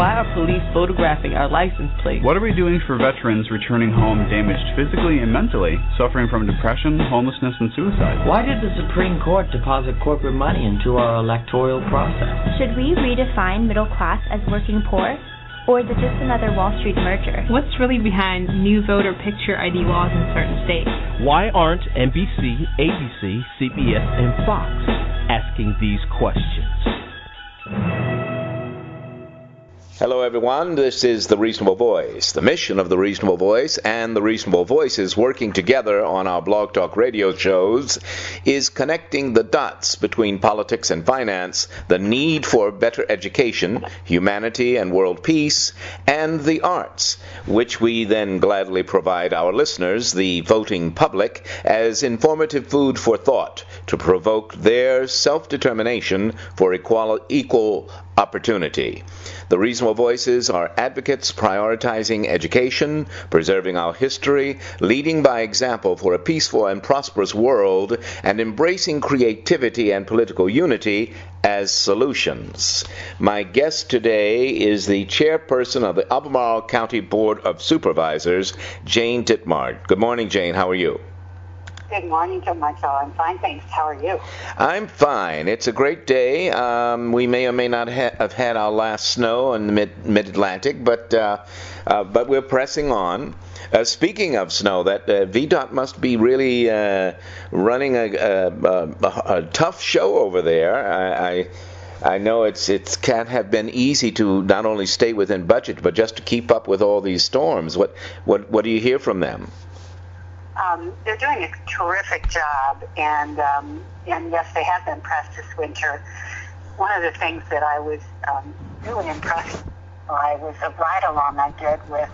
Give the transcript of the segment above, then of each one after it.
Why are police photographing our license plates? What are we doing for veterans returning home damaged physically and mentally, suffering from depression, homelessness, and suicide? Why did the Supreme Court deposit corporate money into our electoral process? Should we redefine middle class as working poor? Or is it just another Wall Street merger? What's really behind new voter picture ID laws in certain states? Why aren't NBC, ABC, CBS, and Fox asking these questions? Hello, everyone. This is The Reasonable Voice. The mission of The Reasonable Voice and The Reasonable Voices working together on our Blog Talk radio shows is connecting the dots between politics and finance, the need for better education, humanity and world peace, and the arts, which we then gladly provide our listeners, the voting public, as informative food for thought to provoke their self-determination for equal opportunity. The Reasonable Voices are advocates prioritizing education, preserving our history, leading by example for a peaceful and prosperous world, and embracing creativity and political unity as solutions. My guest today is the chairperson of the Albemarle County Board of Supervisors, Jane Ditmard. Good morning, Jane. How are you? Good morning, Joe Michael. I'm fine, thanks. How are you? I'm fine. It's a great day. We may or may not have had our last snow in the mid-Atlantic, but we're pressing on. Speaking of snow, that VDOT must be really running a tough show over there. I know it can't have been easy to not only stay within budget, but just to keep up with all these storms. What do you hear from them? They're doing a terrific job, and yes, they have been pressed this winter. One of the things that I was really impressed by was a ride-along I did with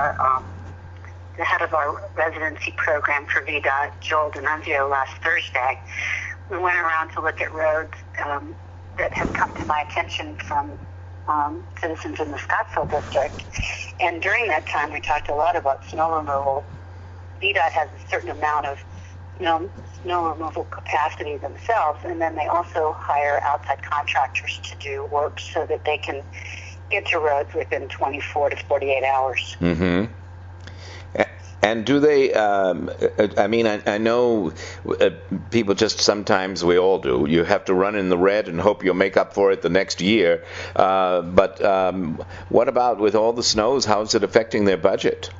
the head of our residency program for VDOT, Joel D'Annunzio, last Thursday. We went around to look at roads that have come to my attention from citizens in the Scottsville district, and during that time we talked a lot about snow removal. VDOT has a certain amount of snow removal capacity themselves, and then they also hire outside contractors to do work so that they can get to roads within 24 to 48 hours. Mm-hmm. And do they, I know people just sometimes, we all do, you have to run in the red and hope you'll make up for it the next year. But what about with all the snows? How is it affecting their budget?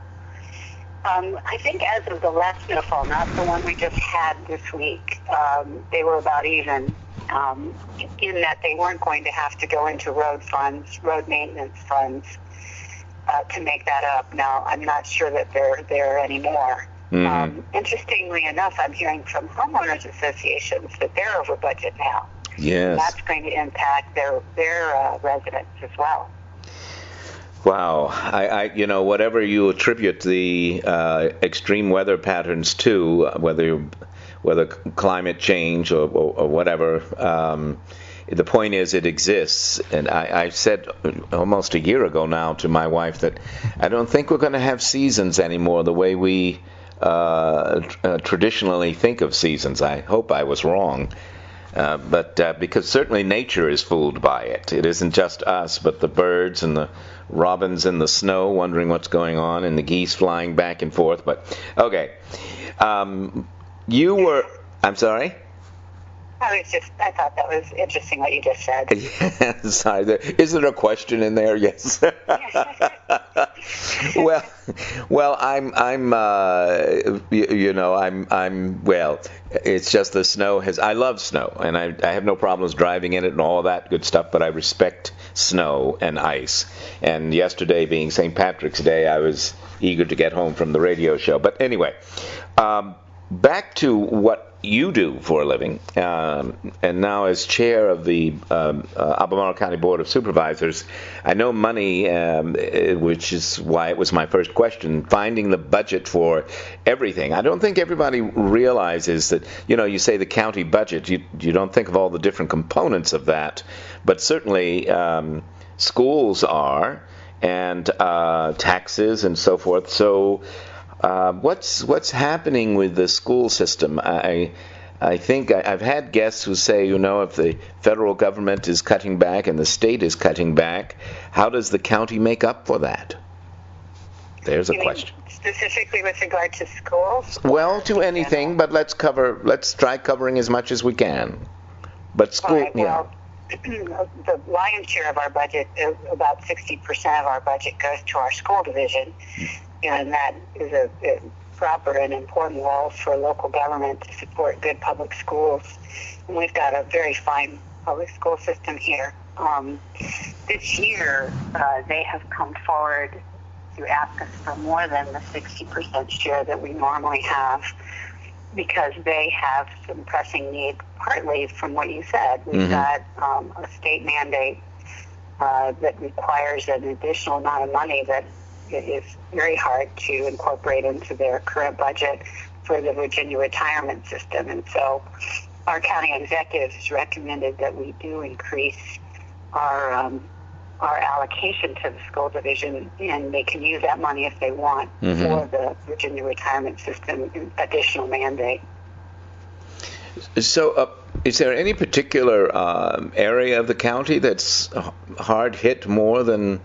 I think as of the last snowfall, not the one we just had this week, they were about even, in that they weren't going to have to go into road maintenance funds, to make that up. Now, I'm not sure that they're there anymore. Mm-hmm. Interestingly enough, I'm hearing from homeowners associations that they're over budget now. Yes. And that's going to impact their residents as well. Wow, I whatever you attribute the extreme weather patterns to, whether climate change or whatever, the point is it exists. And I said almost a year ago now to my wife that I don't think we're going to have seasons anymore the way we traditionally think of seasons. I hope I was wrong. But because certainly nature is fooled by it. It isn't just us, but the birds and the robins in the snow wondering what's going on, and the geese flying back and forth. But, okay. I'm sorry? I thought that was interesting what you just said. Yeah, sorry. Is there a question in there? Yes. Well, it's just the snow I love snow, and I have no problems driving in it and all of that good stuff, but I respect snow and ice. And yesterday being St. Patrick's Day, I was eager to get home from the radio show. But anyway, back to what you do for a living, and now as chair of the Albemarle County Board of Supervisors, I know money, which is why it was my first question, finding the budget for everything. I don't think everybody realizes that, you say the county budget, you don't think of all the different components of that, but certainly schools are, and taxes and so forth. So what's happening with the school system? I think I've had guests who say, if the federal government is cutting back and the state is cutting back, how does the county make up for that? There's a question. Specifically with regard to schools? Well, to anything, but let's try covering as much as we can. But school, right, well, the lion's share of our budget, about 60% of our budget, goes to our school division, and that is a proper and important role for local government to support good public schools. And we've got a very fine public school system here. This year, they have come forward to ask us for more than the 60% share that we normally have, because they have some pressing need, partly from what you said. We've got a state mandate that requires an additional amount of money that is very hard to incorporate into their current budget for the Virginia retirement system. And so our county executive has recommended that we do increase our allocation to the school division, and they can use that money if they want for the Virginia retirement system additional mandate. So is there any particular area of the county that's hard hit more than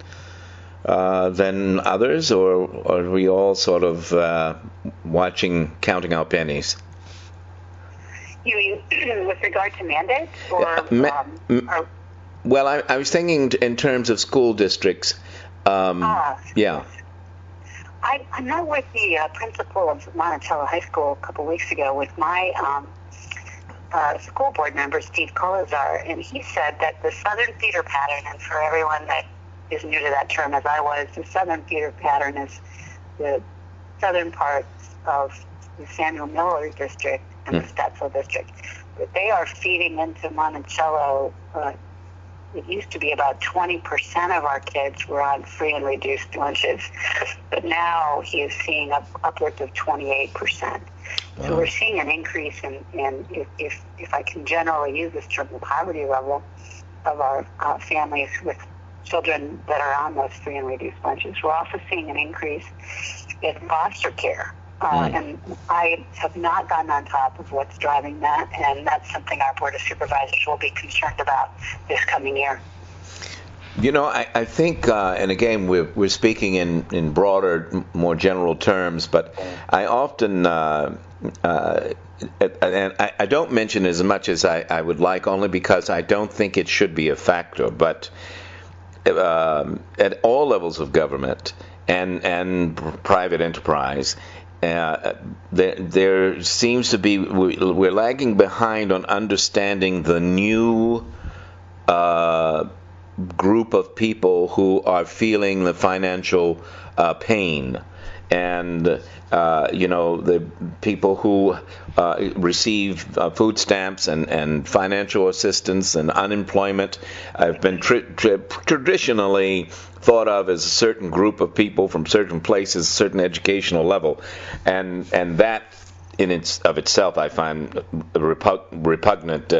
others, or are we all sort of counting our pennies? You mean with regard to mandates? Or, well, I was thinking in terms of school districts. Yeah. I met with the principal of Monticello High School a couple weeks ago with my school board member, Steve Colazar, and he said that the southern feeder pattern, and for everyone that is new to that term as I was, the southern feeder pattern is the southern parts of the Samuel Miller district and the Stetsville district. But they are feeding into Monticello. It used to be about 20% of our kids were on free and reduced lunches, but now he is seeing upwards of 28%. Wow. So we're seeing an increase in if I can generally use this term, the poverty level of our families with children that are on those free and reduced lunches. We're also seeing an increase in foster care. And I have not gotten on top of what's driving that, and that's something our Board of Supervisors will be concerned about this coming year. I think, and again, we're speaking in broader, more general terms, but I often, and I don't mention as much as I would like, only because I don't think it should be a factor, but at all levels of government and private enterprise, there seems to be, we're lagging behind on understanding the new group of people who are feeling the financial pain. And, the people who receive food stamps and financial assistance and unemployment have been traditionally thought of as a certain group of people from certain places, certain educational level. And that in itself I find a repugnant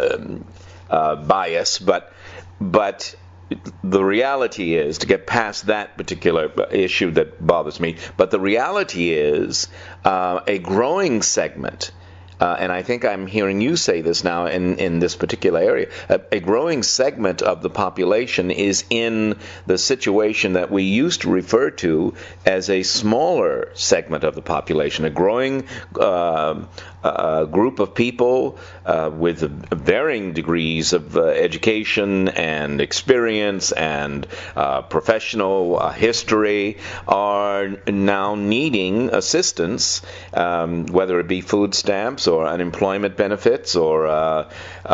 bias, but the reality is, to get past that particular issue that bothers me, but the reality is a growing segment, and I think I'm hearing you say this now in this particular area, a growing segment of the population is in the situation that we used to refer to as a smaller segment of the population, a growing group of people with varying degrees of education and experience and professional history are now needing assistance, whether it be food stamps or unemployment benefits or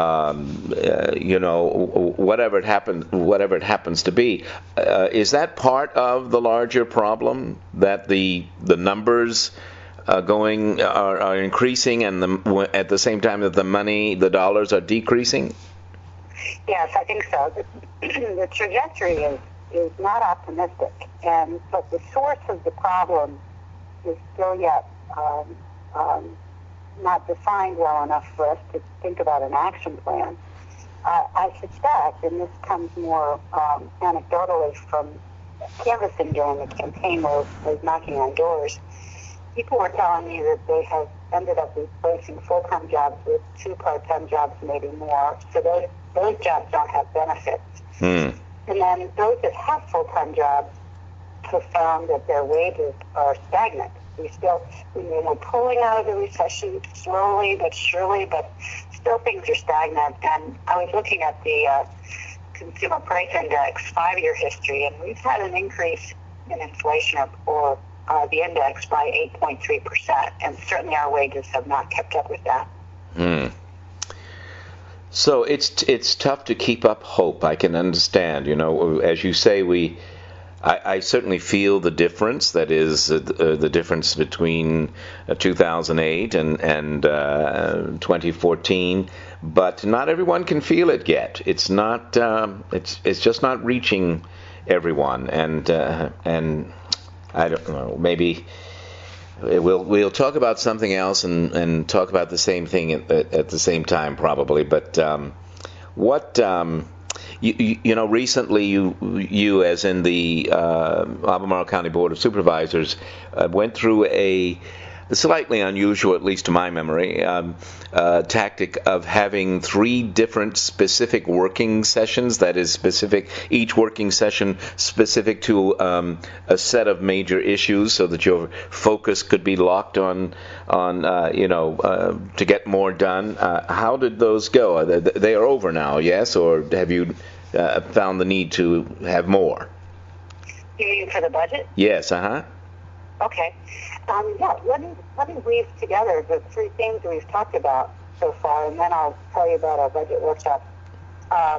whatever it happens to be. Is that part of the larger problem, that the numbers are increasing, and at the same time that the dollars are decreasing? Yes, I think so. The trajectory is not optimistic, but the source of the problem is still yet not defined well enough for us to think about an action plan. I suspect, and this comes more anecdotally from canvassing during the campaign where I was knocking on doors, people were telling me that they have ended up replacing full-time jobs with 2 part-time jobs, maybe more. So those jobs don't have benefits. And then those that have full-time jobs have found that their wages are stagnant. We're pulling out of the recession slowly but surely, but still things are stagnant. And I was looking at the Consumer Price Index 5-year history, and we've had an increase in inflation for the index by 8.3%, and certainly our wages have not kept up with that. So it's tough to keep up hope. I can understand. As you say, I certainly feel the difference. That is the difference between 2008 and 2014. But not everyone can feel it yet. It's not. It's just not reaching everyone. And I don't know. Maybe we'll talk about something else and talk about the same thing at the same time, probably. But recently you as in the Albemarle County Board of Supervisors went through a slightly unusual, at least to my memory, tactic of having 3 different specific working sessions. That is each working session specific to a set of major issues, so that your focus could be locked on to get more done. How did those go? They are over now, yes, or have you found the need to have more? You mean for the budget? Yes. Okay. Let me weave together the 3 things we've talked about so far, and then I'll tell you about our budget workshop. I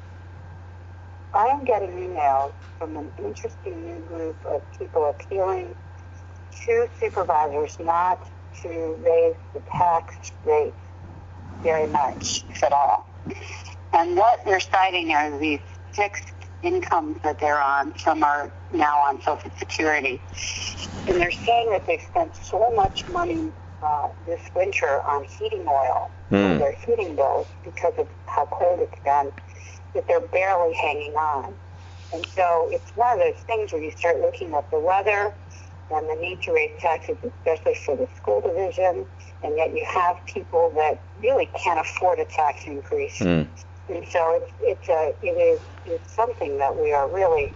am getting emails from an interesting new group of people appealing to supervisors not to raise the tax rate very much, if at all. And what they're citing are these fixed incomes that they're on. Some are now on Social Security. And they're saying that they've spent so much money this winter on heating oil for their heating bills because of how cold it's been, that they're barely hanging on. And so it's one of those things where you start looking at the weather and the need to raise taxes, especially for the school division, and yet you have people that really can't afford a tax increase. And so it's something that we are really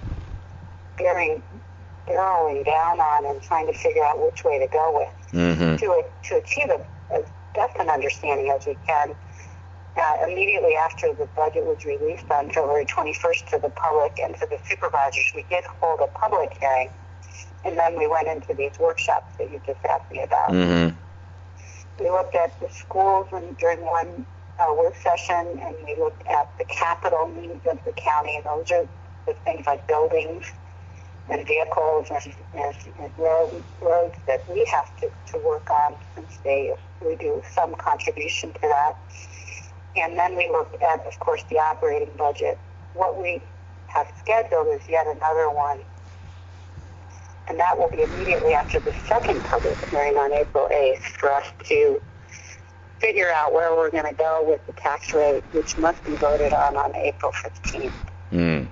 barreling down on and trying to figure out which way to go with to achieve as best an understanding as we can. Immediately after the budget was released on February 21st to the public and to the supervisors, we did hold a public hearing, and then we went into these workshops that you just asked me about. We looked at the schools during one work session, and we looked at the capital needs of the county. Those are the things like buildings and vehicles and roads that we have to work on, since we do some contribution to that. And then we looked at, of course, the operating budget. What we have scheduled is yet another one, and that will be immediately after the second public hearing on April 8th for us to figure out where we're going to go with the tax rate, which must be voted on April 15th.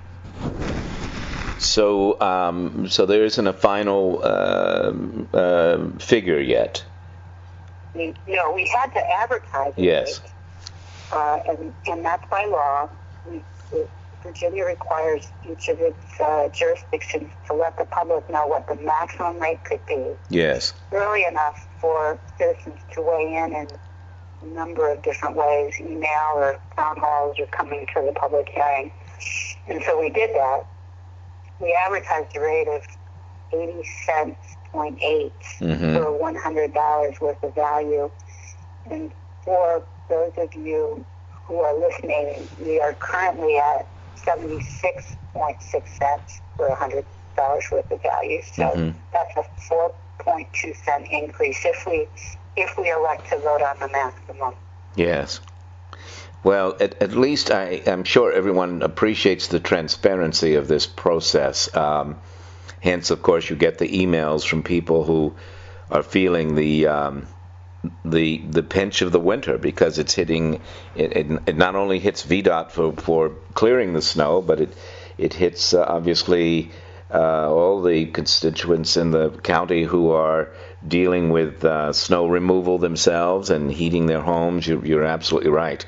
So there isn't a final figure yet? No, we had to advertise it. Yes. And that's by law. Virginia requires each of its jurisdictions to let the public know what the maximum rate could be. Yes. Early enough for citizens to weigh in a number of different ways, email or town halls or coming to the public hearing. And so we did that. We advertised a rate of 80 cents, 0.8 for $100 worth of value. And for those of you who are listening, we are currently at 76.6 cents for $100 worth of value. So that's a 4.2 cent increase if we elect to vote on the maximum. Yes. Well, at least I'm sure everyone appreciates the transparency of this process. Hence, of course, you get the emails from people who are feeling the pinch of the winter, because it's hitting. It not only hits VDOT for clearing the snow, but it hits obviously all the constituents in the county who are dealing with snow removal themselves and heating their homes. You're absolutely right.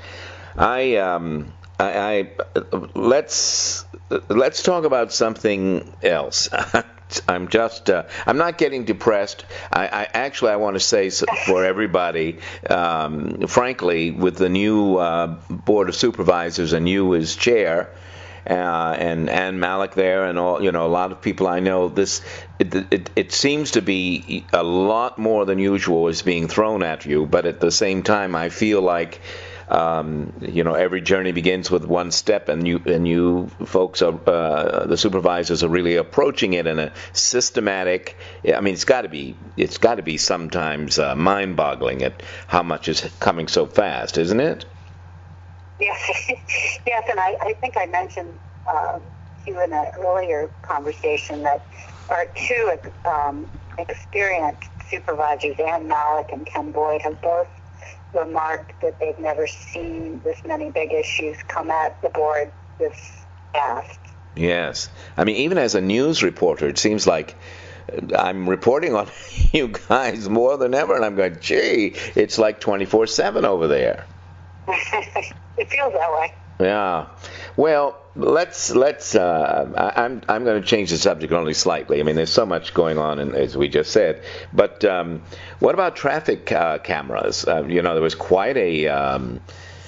Let's talk about something else. I'm not getting depressed. I want to say for everybody, frankly, with the new Board of Supervisors and you as chair, and Ann Malik there, and all, a lot of people I know, it seems to be a lot more than usual is being thrown at you. But at the same time, I feel like every journey begins with one step, and you folks are the supervisors are really approaching it in a systematic. I mean, it's got to be sometimes mind-boggling at how much is coming so fast, isn't it? Yes, yes, and I think I mentioned to you in an earlier conversation that our two experienced supervisors, Ann Malik and Ken Boyd, have both remarked that they've never seen this many big issues come at the board this fast. Yes. I mean, even as a news reporter, it seems like I'm reporting on you guys more than ever, and I'm going, gee, it's like 24/7 over there. It feels that way. Yeah. Well, let's. I'm going to change the subject only slightly. I mean, there's so much going on, as we just said. But what about traffic cameras? There was quite a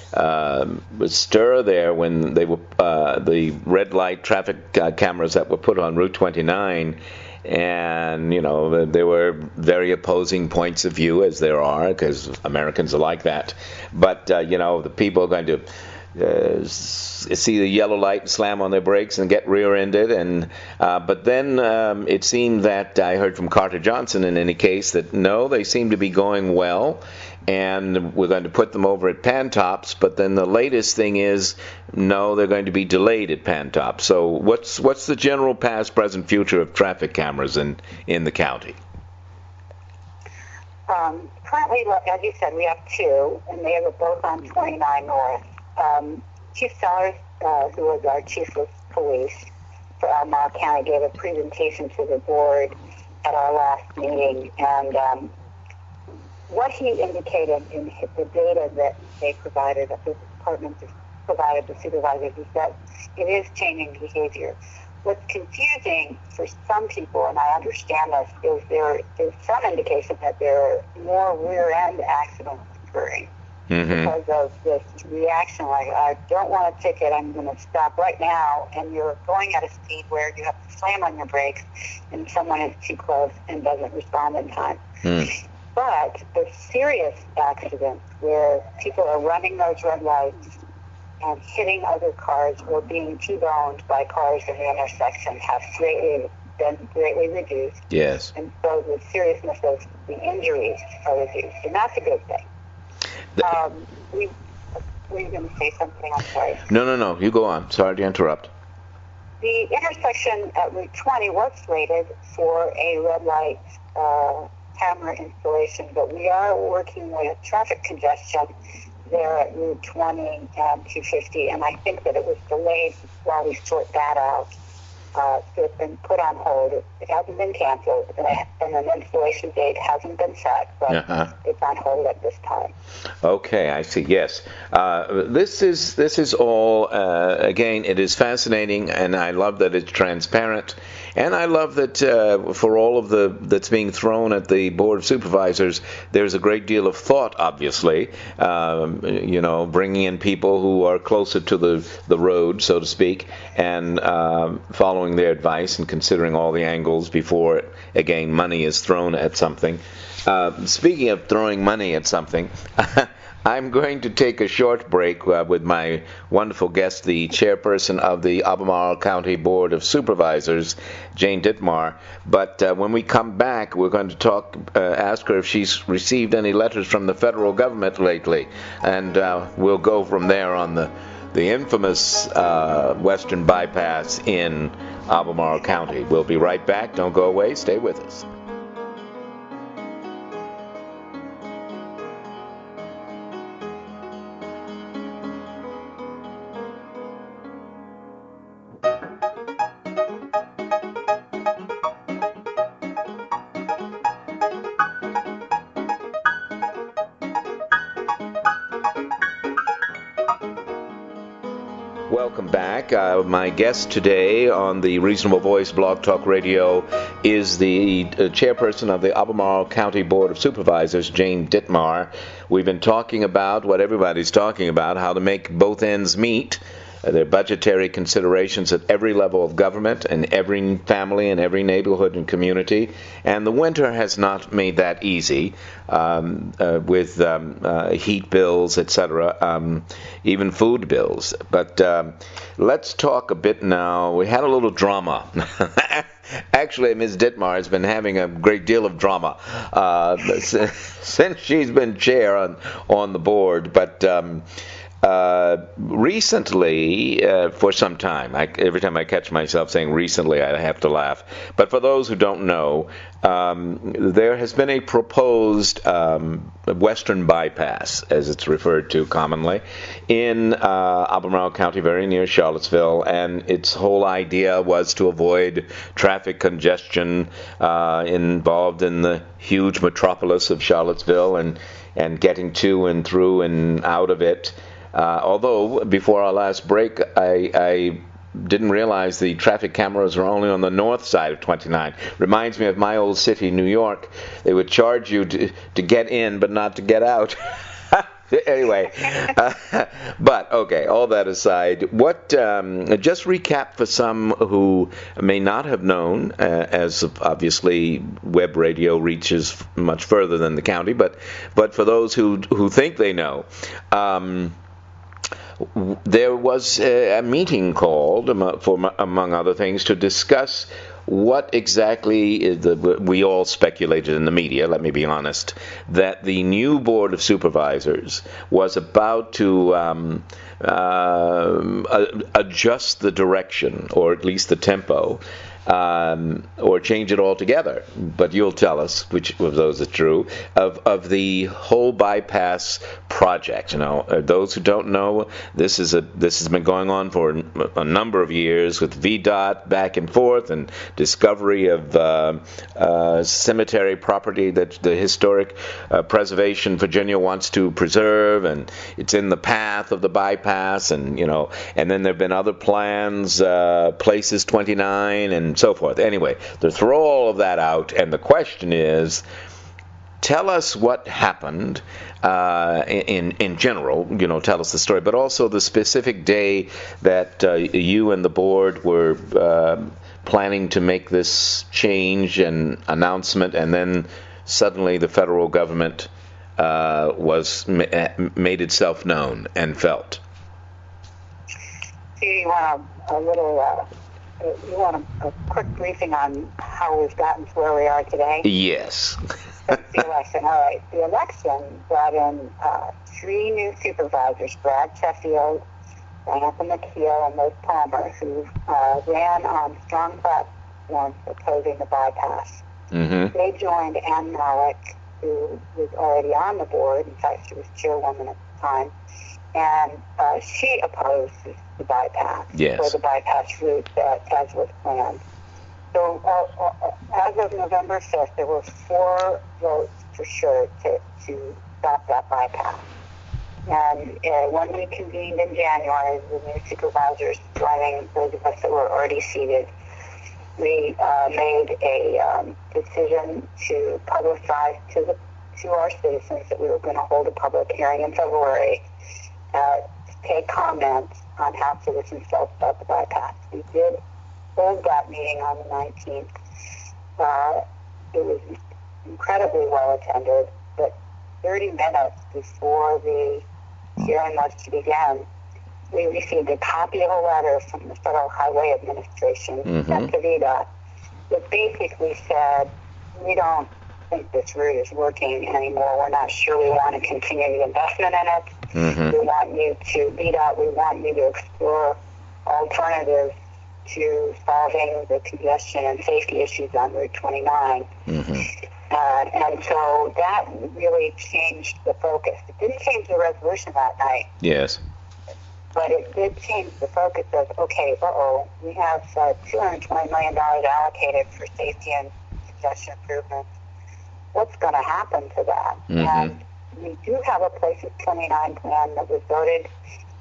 stir there when they were the red light traffic cameras that were put on Route 29. And, there were very opposing points of view, as there are, because Americans are like that. But, the people are going to see the yellow light and slam on their brakes and get rear-ended. But then it seemed that I heard from Carter Johnson in any case that, no, they seem to be going well. And we're going to put them over at Pantops, but then the latest thing is, no, they're going to be delayed at Pantops. So what's the general past, present, future of traffic cameras in the county? Currently, as you said, we have two, and they are both on 29 North. Chief Sellers, who was our chief of police for Albemarle County, gave a presentation to the board at our last meeting, and what he indicated in the data that they provided, that the department provided the supervisors, is that it is changing behavior. What's confusing for some people, and I understand this, is there is some indication that there are more rear-end accidents occurring because of this reaction, like, I don't want a ticket, I'm going to stop right now, and you're going at a speed where you have to slam on your brakes, and someone is too close and doesn't respond in time. But the serious accidents where people are running those red lights and hitting other cars or being T-boned by cars in the intersection have been greatly reduced. Yes. And so the seriousness of the injuries are reduced, and that's a good thing. Were you going to say something? I'm sorry. No. You go on. Sorry to interrupt. The intersection at Route 20 was slated for a red light camera installation, but we are working with traffic congestion there at Route 20 and 250, and I think that it was delayed while we sort that out. So it's been put on hold. It hasn't been canceled, and an installation date hasn't been set, but it's on hold at this time. Okay, I see. Yes, this is all again. It is fascinating, and I love that it's transparent, and I love that for all of that's being thrown at the Board of Supervisors, there's a great deal of thought. Obviously, bringing in people who are closer to the road, so to speak, and following their advice and considering all the angles before, again, money is thrown at something. Speaking of throwing money at something, I'm going to take a short break with my wonderful guest, the chairperson of the Albemarle County Board of Supervisors, Jane Dittmar. But when we come back, we're going to ask her if she's received any letters from the federal government lately, and we'll go from there on the infamous Western Bypass in Albemarle County. We'll be right back. Don't go away. Stay with us. Welcome back. My guest today on the Reasonable Voice Blog Talk Radio is the chairperson of the Albemarle County Board of Supervisors, Jane Dittmar. We've been talking about what everybody's talking about, how to make both ends meet. There are budgetary considerations at every level of government and every family and every neighborhood and community. And the winter has not made that easy with heat bills, etc., even food bills. But let's talk a bit now. We had a little drama. Actually, Ms. Dittmar has been having a great deal of drama since she's been chair on the board. But recently, for some time, every time I catch myself saying recently, I have to laugh. But for those who don't know, there has been a proposed western bypass, as it's referred to commonly, in Albemarle County, very near Charlottesville, and its whole idea was to avoid traffic congestion involved in the huge metropolis of Charlottesville and getting to and through and out of it. Although, before our last break, I didn't realize the traffic cameras were only on the north side of 29. Reminds me of my old city, New York. They would charge you to get in, but not to get out. Anyway, but okay, all that aside, what just recap for some who may not have known, as obviously web radio reaches much further than the county, but for those who think they know, there was a meeting called, among other things, to discuss what exactly we all speculated in the media, let me be honest, that the new Board of Supervisors was about to adjust the direction, or at least the tempo, or change it altogether. But you'll tell us which of those is true, of the whole bypass project. You know, those who don't know, this has been going on for a number of years with VDOT back and forth and discovery of cemetery property that the Historic Preservation Virginia wants to preserve, and it's in the path of the bypass, and then there have been other plans, Places 29 and so forth. Anyway, to throw all of that out, and the question is, tell us what happened in general, tell us the story, but also the specific day that you and the board were planning to make this change and announcement, and then suddenly the federal government made itself known and felt. You want a quick briefing on how we've gotten to where we are today? Yes. The election. All right. The election brought in 3 new supervisors, Brad Sheffield, Diantha McKeel, and Liz Palmer, who ran on strong platforms opposing the bypass. Mm-hmm. They joined Ann Malik, who was already on the board. In fact, she was chairwoman at the time. And she opposed the bypass, or the bypass route as was planned. So as of November 5th, there were 4 votes for sure to stop that bypass. And when we convened in January, the new supervisors joining those of us that were already seated, we made a decision to publicize to our citizens that we were going to hold a public hearing in February to take comments on how citizens felt about the bypass. We did hold that meeting on the 19th. It was incredibly well attended, but 30 minutes before the hearing was to begin, we received a copy of a letter from the Federal Highway Administration sent to VDOT that basically said, we don't think this route is working anymore. We're not sure we want to continue the investment in it. Mm-hmm. We want you to explore alternatives to solving the congestion and safety issues on Route 29. Mm-hmm. And so that really changed the focus. It didn't change the resolution that night. Yes. But it did change the focus of, okay, we have $220 million allocated for safety and congestion improvements. What's going to happen to that? Mm-hmm. And we do have a Places 29 plan that was voted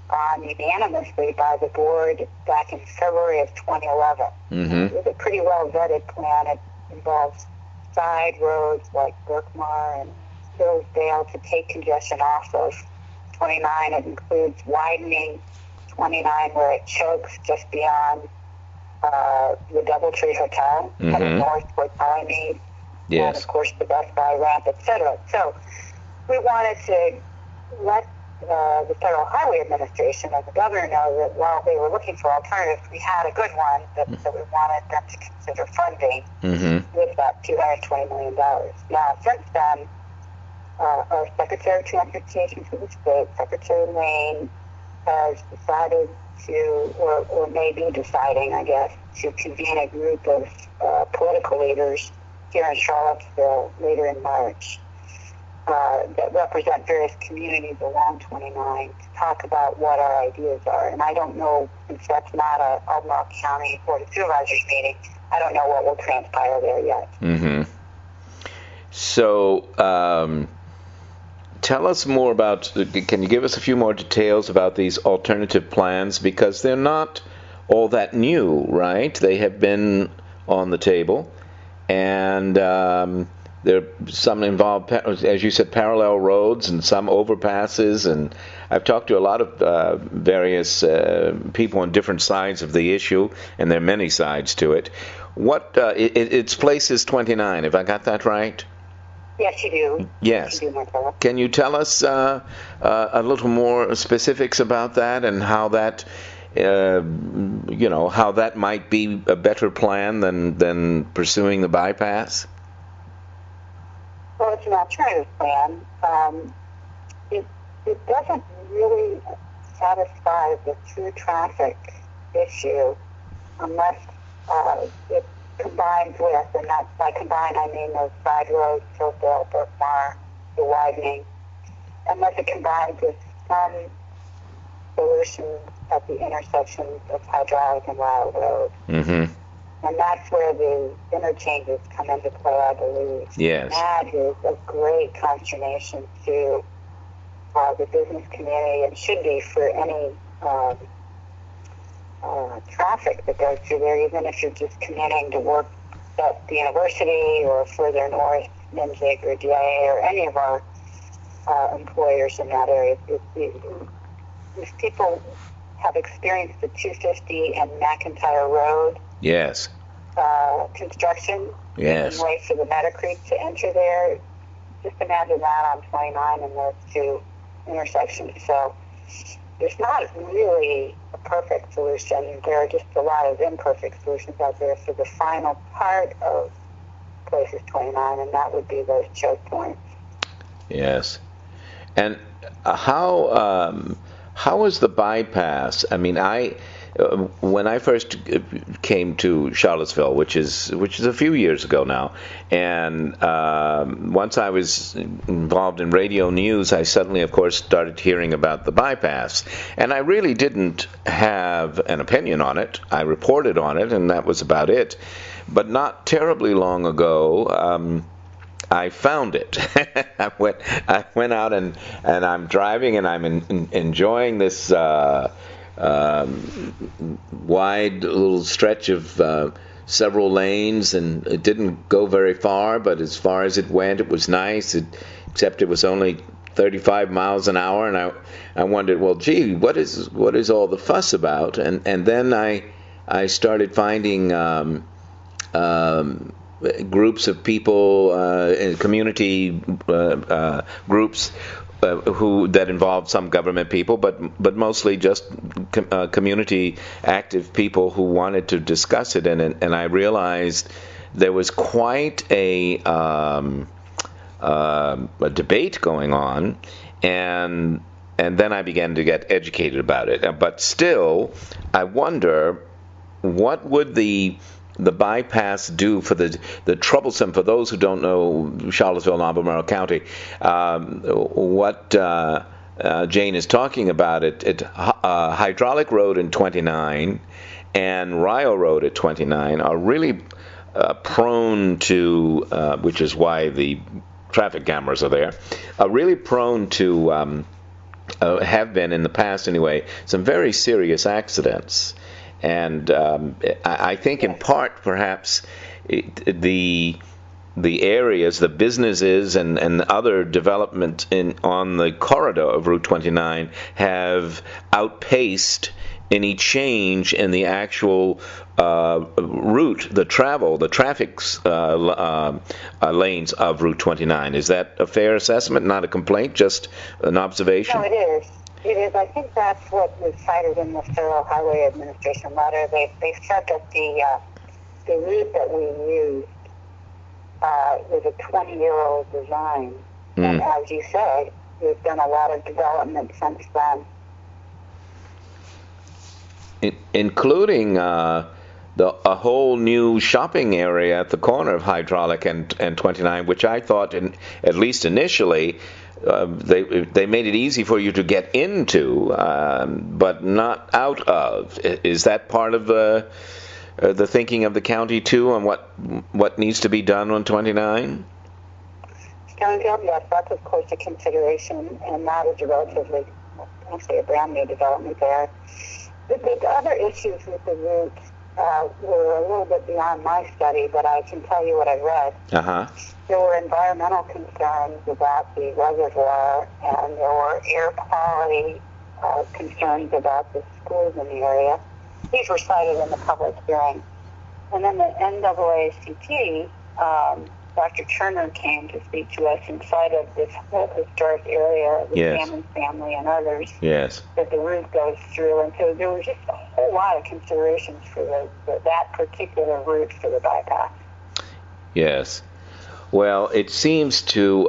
on unanimously by the board back in February of 2011. Mm-hmm. It was a pretty well-vetted plan. It involves side roads like Berkmar and Hillsdale to take congestion off of 29. It includes widening 29 where it chokes just beyond the Doubletree Hotel, heading north toward Pioneer, and of course the Best Buy ramp, etc. So we wanted to let the Federal Highway Administration and the governor know that while they were looking for alternatives, we had a good one that we wanted them to consider funding with that $220 million. Now, since then, our Secretary of Transportation for the state, Secretary Lane, has decided to, or may be deciding, I guess, to convene a group of political leaders here in Charlottesville later in March that represent various communities along 29 to talk about what our ideas are. And I don't know, since that's not a Albemarle County Board of Supervisors meeting, I don't know what will transpire there yet. Mm-hmm. So, tell us more about, can you give us a few more details about these alternative plans? Because they're not all that new, right? They have been on the table. And there some involve, as you said, parallel roads and some overpasses. And I've talked to a lot of various people on different sides of the issue, and there are many sides to it. Its place is 29, have I got that right? Yes, you do. Yes. You do, Marcella. Can you tell us a little more specifics about that and how that, how that might be a better plan than pursuing the bypass? Well, it's an alternative plan. It doesn't really satisfy the through traffic issue unless it combines with, and that by combine I mean those side roads, Hillsdale, Berkmar, the widening, unless it combines with some solutions at the intersections of Hydraulic and Ryle Road. Mm-hmm. And that's where the interchanges come into play, I believe. Yes. And that is of great consternation to the business community and should be for any traffic that goes through there, even if you're just commuting to work at the university or further north, Minzig or DIA or any of our employers in that area. If people have experienced the 250 and McIntyre Road construction, yes, wait for the Meadow Creek to enter there. Just imagine that on 29 and those two intersections. So there's not really a perfect solution. There are just a lot of imperfect solutions out there for the final part of Places 29, and that would be those choke points. Yes. And how is the bypass? I mean, when I first came to Charlottesville, which is a few years ago now, and once I was involved in radio news, I suddenly, of course, started hearing about the bypass, and I really didn't have an opinion on it. I reported on it, and that was about it. But not terribly long ago, I found it. I went out and I'm driving and I'm enjoying this wide little stretch of several lanes, and it didn't go very far, but as far as it went, it was nice, except it was only 35 miles an hour, and I wondered, well, gee, what is all the fuss about? And then I started finding groups of people, community groups that involved some government people, but mostly just community active people who wanted to discuss it, and I realized there was quite a debate going on, and then I began to get educated about it. But still, I wonder, what would the bypass do for the troublesome, for those who don't know Charlottesville and Albemarle County, what Jane is talking about at Hydraulic Road in 29 and Ryle Road at 29 are really prone to, which is why the traffic cameras are there, are really prone to have been in the past anyway, some very serious accidents. And I think in part, perhaps, the areas, the businesses, and other development on the corridor of Route 29 have outpaced any change in the actual route, the traffic lanes of Route 29. Is that a fair assessment? Not a complaint, just an observation? No, it is. It is. I think that's what was cited in the Federal Highway Administration letter. They said that the route that we used was a 20-year-old design. And as you said, there's been a lot of development since then. Including a whole new shopping area at the corner of Hydraulic and 29, which I thought, at least initially, they made it easy for you to get into, but not out of. Is that part of the thinking of the county too, on what needs to be done on 29? Stonefield, yes, that's of course a consideration, and that is a relatively, actually a brand new development there. The other issues with the route were a little bit beyond my study, but I can tell you what I read. There were environmental concerns about the reservoir, and there were air quality concerns about the schools in the area. These were cited in the public hearing. And then the NAACP, Dr. Turner came to speak to us inside of this whole historic area, the Salmon family and others, that the route goes through. And so there was just a whole lot of considerations for that particular route for the bypass. Yes. Well, it seems to,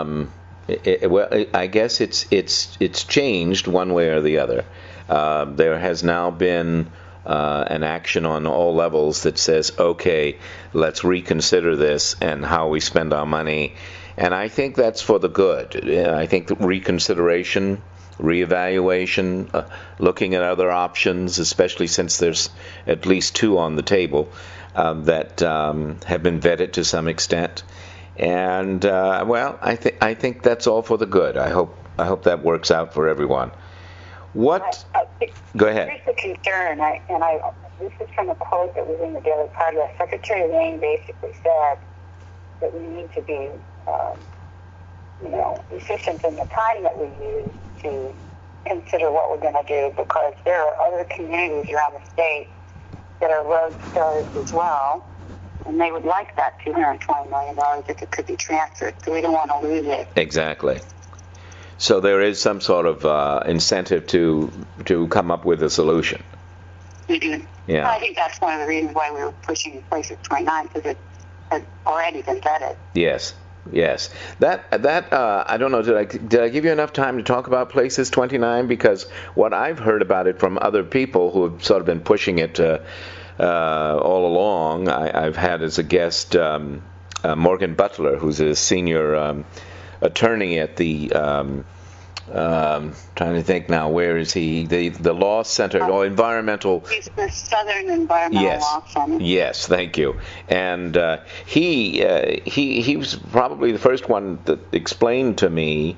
I guess it's changed one way or the other. There has now been an action on all levels that says, okay, let's reconsider this and how we spend our money. And I think that's for the good. I think that reconsideration, reevaluation, looking at other options, especially since there's at least two on the table that have been vetted to some extent. And well, I think that's all for the good. I hope that works out for everyone. Go ahead. Here's the concern, this is from a quote that was in the Daily Progress. Secretary Lane basically said that we need to be, efficient in the time that we use to consider what we're going to do, because there are other communities around the state that are road stars as well, and they would like that $220 million if it could be transferred, so we don't want to lose it. Exactly. So there is some sort of incentive to come up with a solution. Mm-hmm. Yeah. I think that's one of the reasons why we were pushing Places 29, because it had already been vetted. Yes. That I don't know. Did I give you enough time to talk about Places 29? Because what I've heard about it from other people who have sort of been pushing it all along, I've had as a guest Morgan Butler, who's a senior attorney at the trying to think now, where is he? The Law Center, environmental. He's the Southern Environmental Law Center. Yes, thank you. And he was probably the first one that explained to me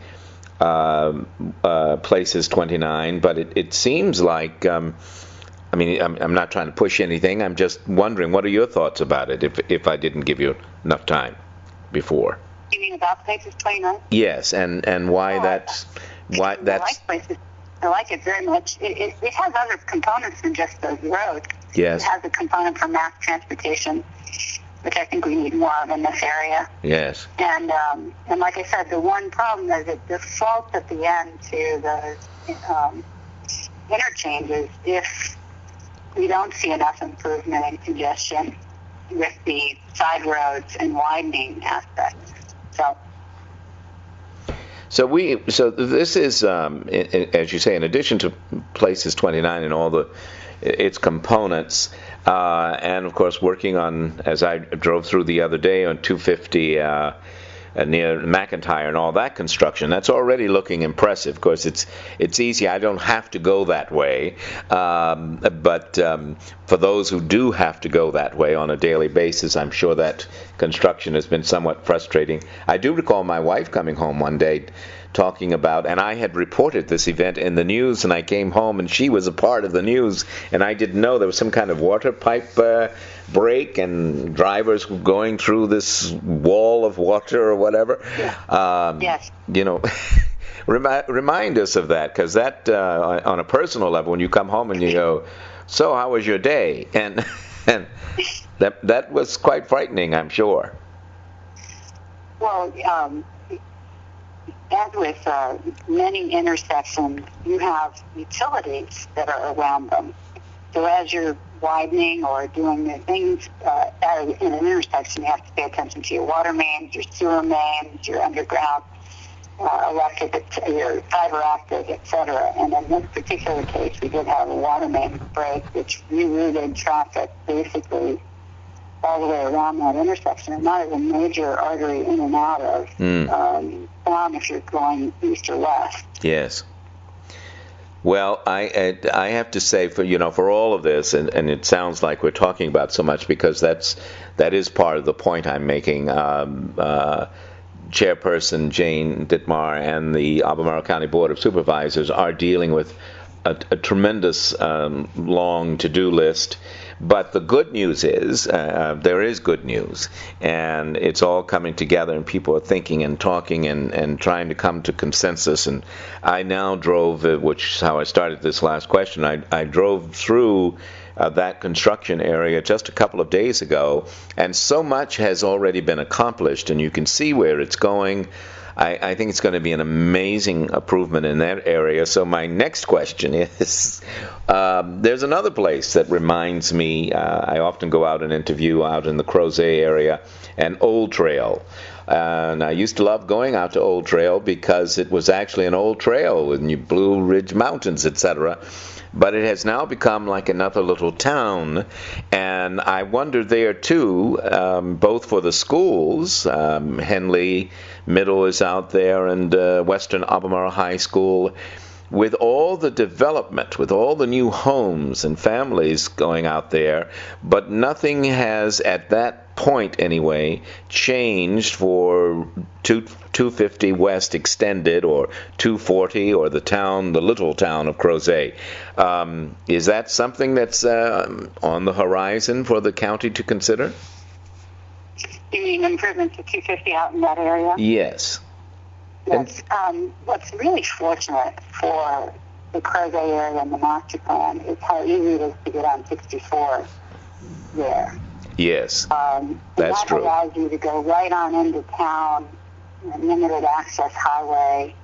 Places 29, but it seems like. I'm not trying to push anything. I'm just wondering, what are your thoughts about it? If I didn't give you enough time before. You mean about Places 29? Yes, and why that's. I like Places. I like it very much. It has other components than just those roads. Yes. It has a component for mass transportation, which I think we need more of in this area. Yes. And like I said, the one problem is it defaults at the end to the interchanges if we don't see enough improvement in congestion with the side roads and widening aspects. So this is, as you say, in addition to Places 29 and all its components, and of course working on, as I drove through the other day, on 250 near McIntyre and all that construction. That's already looking impressive. Of course, it's easy. I don't have to go that way, but for those who do have to go that way on a daily basis, I'm sure that construction has been somewhat frustrating. I do recall my wife coming home one day talking about, and I had reported this event in the news, and I came home, and she was a part of the news, and I didn't know there was some kind of water pipe break, and drivers were going through this wall of water or whatever. Yes. You know, remind us of that, because that, on a personal level, when you come home and you go, so how was your day? And that was quite frightening, I'm sure. Well, as with many intersections, you have utilities that are around them. So as you're widening or doing the things in an intersection, you have to pay attention to your water mains, your sewer mains, your underground electric, your fiber optic, etc. And in this particular case, we did have a water main break, which rerouted traffic basically all the way around that intersection, and that is a major artery in and out of town if you're going east or west. Yes. Well, I have to say, for all of this, and it sounds like we're talking about so much because that is part of the point I'm making. Chairperson Jane Dittmar and the Albemarle County Board of Supervisors are dealing with a tremendous long to-do list. But the good news is, there is good news, and it's all coming together, and people are thinking and talking and trying to come to consensus. And I now drove, which is how I started this last question, I drove through that construction area just a couple of days ago, and so much has already been accomplished, and you can see where it's going. I think it's going to be an amazing improvement in that area. So my next question is, there's another place that reminds me, I often go out and interview out in the Crozet area, an Old Trail. And I used to love going out to Old Trail because it was actually an old trail with Blue Ridge Mountains, etc. But it has now become like another little town, and I wonder there too, both for the schools, Henley Middle is out there, and Western Albemarle High School, with all the development, with all the new homes and families going out there, but nothing has, at that point anyway, changed for 250 West Extended or 240 or the little town of Crozet. Is that something that's on the horizon for the county to consider? You mean improvements to 250 out in that area? Yes. Yes. What's really fortunate for the Crozet area and the master plan is how easy it is to get on 64 there. Yes, that's true. That allows you to go right on into town, limited access highway,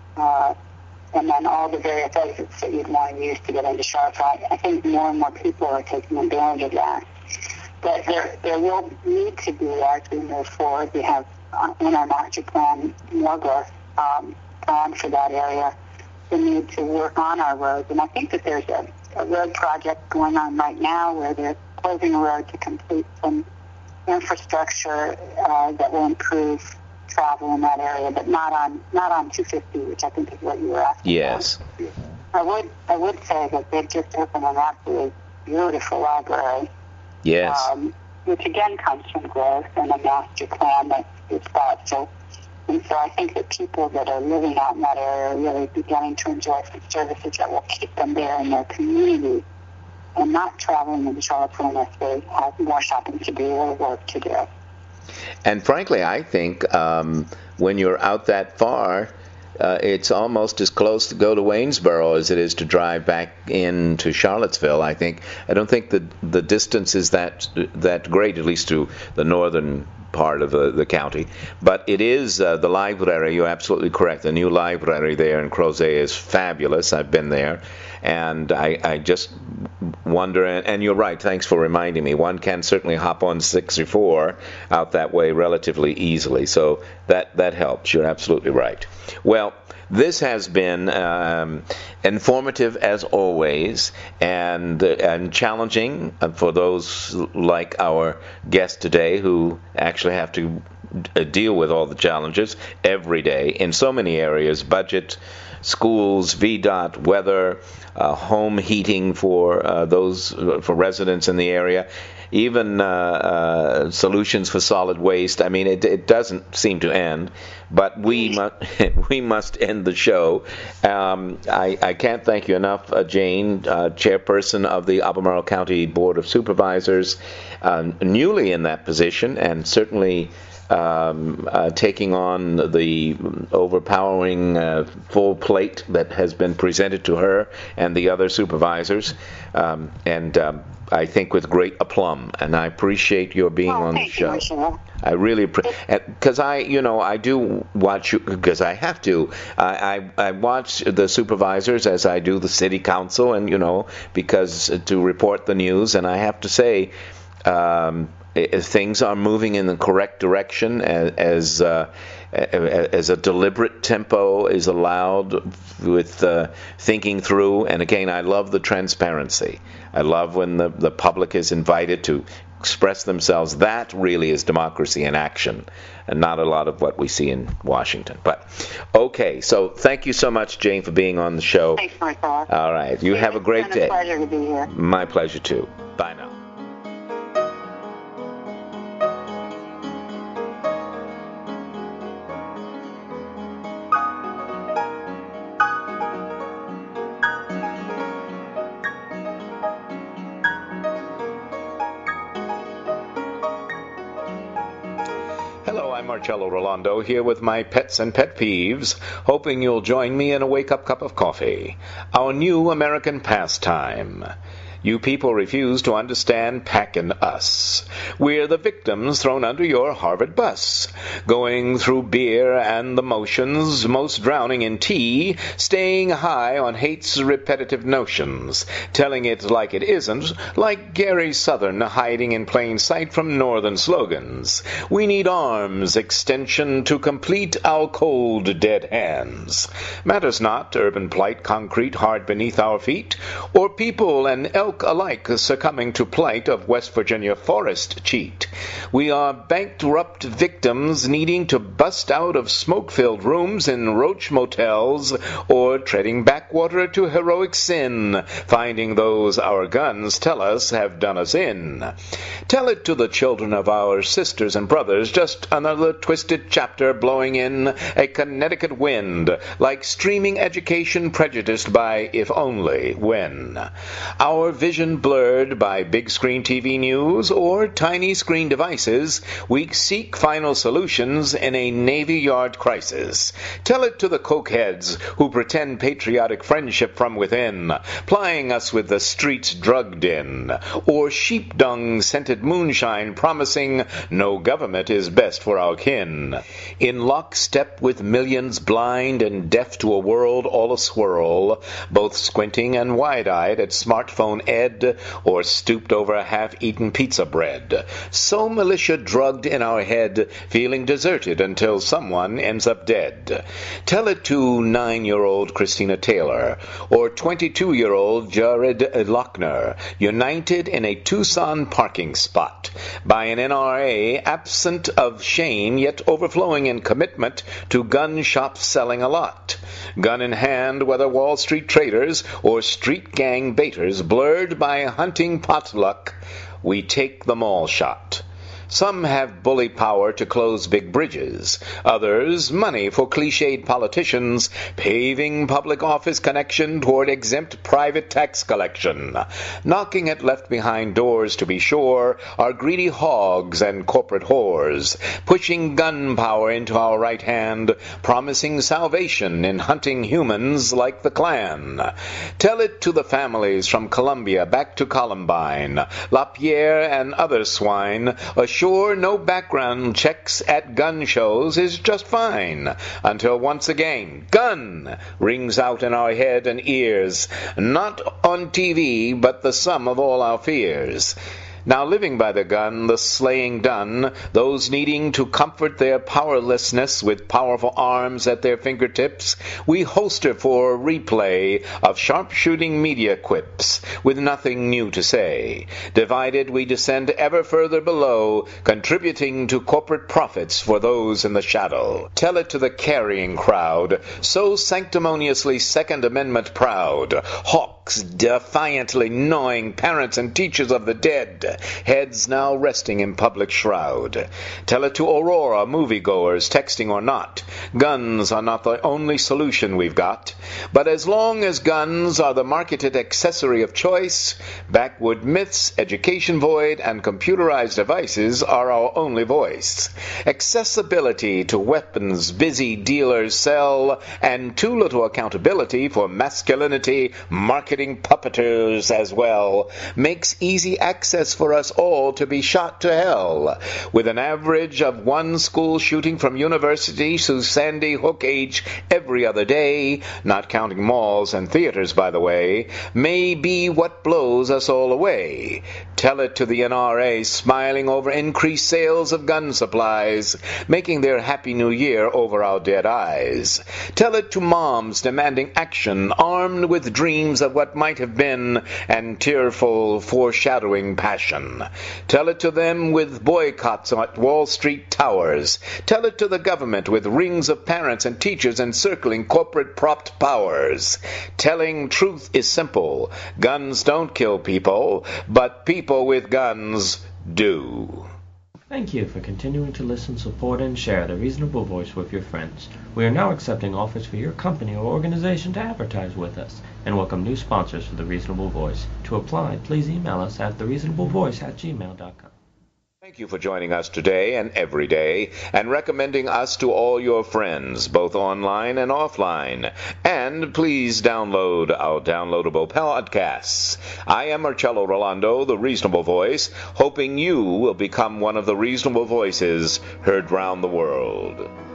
and then all the various exits that you'd want to use to get into Charlotte. I think more and more people are taking advantage of that. But there will need to be, as we move forward, we have in our master plan more growth plan for that area, the need to work on our roads. And I think that there's a road project going on right now where they're closing a road to complete some infrastructure that will improve travel in that area, but not on 250, which I think is what you were asking. Yes. About. I would say that they've just opened an absolutely beautiful library. Yes. Which again comes from growth and a master plan that's thoughtful. And so I think that people that are living out in that area are really beginning to enjoy some services that will keep them there in their community and not traveling into Charlottesville if they have more shopping to do or work to do. And frankly, I think when you're out that far, it's almost as close to go to Waynesboro as it is to drive back into Charlottesville. I don't think the distance is that great, at least to the northern part of the county. But it is the library. You're absolutely correct. The new library there in Crozet is fabulous. I've been there, and I just wonder. And you're right. Thanks for reminding me. One can certainly hop on 64 out that way relatively easily. So that helps. You're absolutely right. Well, this has been informative as always, and challenging for those like our guest today who actually have to deal with all the challenges every day in so many areas: budget, schools, VDOT, weather, home heating for those for residents in the area. even solutions for solid waste. I mean, it doesn't seem to end. But we must end the show. I can't thank you enough, Jane, chairperson of the Albemarle County Board of Supervisors, newly in that position, and certainly taking on the overpowering full plate that has been presented to her and the other supervisors, and I think with great aplomb. And I appreciate your being on the show. You, I really because I do watch you, because I have to. I watch the supervisors as I do the city council, and because to report the news, and I have to say. Things are moving in the correct direction as a deliberate tempo is allowed with thinking through. And again, I love the transparency. I love when the public is invited to express themselves. That really is democracy in action, and not a lot of what we see in Washington. But okay, so thank you so much, Jane, for being on the show. Thanks, Marcella. All right, you have a great day. It's been a pleasure to be here. My pleasure too. Bye now. Marcello Rolando here with my pets and pet peeves, hoping you'll join me in a wake-up cup of coffee. Our new American pastime. You people refuse to understand Pack and us. We're the victims thrown under your Harvard bus, going through beer and the motions, most drowning in tea, staying high on hate's repetitive notions, telling it like it isn't, like Gary Southern hiding in plain sight from northern slogans. We need arms extension to complete our cold, dead hands. Matters not urban plight, concrete hard beneath our feet, or people and elk alike succumbing to plight of West Virginia forest cheat. We are bankrupt victims needing to bust out of smoke-filled rooms in roach motels, or treading backwater to heroic sin, finding those our guns tell us have done us in. Tell it to the children of our sisters and brothers, just another twisted chapter blowing in a Connecticut wind, like streaming education prejudiced by if only when. Our vision blurred by big screen TV news or tiny screen devices, we seek final solutions in a Navy Yard crisis. Tell it to the cokeheads who pretend patriotic friendship from within, plying us with the streets drugged in, or sheep dung scented moonshine promising no government is best for our kin. In lockstep with millions blind and deaf to a world all a-swirl, both squinting and wide-eyed at smartphone ed, or stooped over a half-eaten pizza bread. So militia drugged in our head, feeling deserted until someone ends up dead. Tell it to 9-year-old Christina Taylor, or 22-year-old Jared Lochner, united in a Tucson parking spot by an NRA absent of shame, yet overflowing in commitment to gun shops selling a lot. Gun in hand, whether Wall Street traders or street gang baiters, blurred by hunting potluck, we take the mall shot. Some have bully power to close big bridges. Others, money for cliched politicians, paving public office connection toward exempt private tax collection. Knocking at left-behind doors, to be sure, are greedy hogs and corporate whores, pushing gun power into our right hand, promising salvation in hunting humans like the Klan. Tell it to the families from Columbia back to Columbine, LaPierre and other swine, Sure, no background checks at gun shows is just fine, until once again, gun rings out in our head and ears, not on TV, but the sum of all our fears. Now living by the gun, the slaying done, those needing to comfort their powerlessness with powerful arms at their fingertips, we holster for replay of sharpshooting media quips, with nothing new to say. Divided, we descend ever further below, contributing to corporate profits for those in the shadow. Tell it to the carrying crowd, so sanctimoniously Second Amendment proud, hawks clocks defiantly gnawing parents and teachers of the dead, heads now resting in public shroud. Tell it to Aurora moviegoers, texting or not. Guns are not the only solution we've got. But as long as guns are the marketed accessory of choice, backwood myths, education void, and computerized devices are our only voice. Accessibility to weapons busy dealers sell, and too little accountability for masculinity marketing puppeteers as well, makes easy access for us all to be shot to hell. With an average of one school shooting from university to Sandy Hook age every other day, not counting malls and theaters, by the way, may be what blows us all away. Tell it to the NRA smiling over increased sales of gun supplies, making their Happy New Year over our dead eyes. Tell it to moms demanding action, armed with dreams of what might have been and tearful foreshadowing passion. Tell it to them with boycotts at Wall Street towers. Tell it to the government with rings of parents and teachers encircling corporate-propped powers. Telling truth is simple. Guns don't kill people, but people with guns do. Thank you for continuing to listen, support, and share The Reasonable Voice with your friends. We are now accepting offers for your company or organization to advertise with us, and welcome new sponsors for The Reasonable Voice. To apply, please email us at thereasonablevoice@gmail.com. Thank you for joining us today and every day, and recommending us to all your friends, both online and offline. And please download our downloadable podcasts. I am Marcello Rolando, the Reasonable Voice, hoping you will become one of the reasonable voices heard round the world.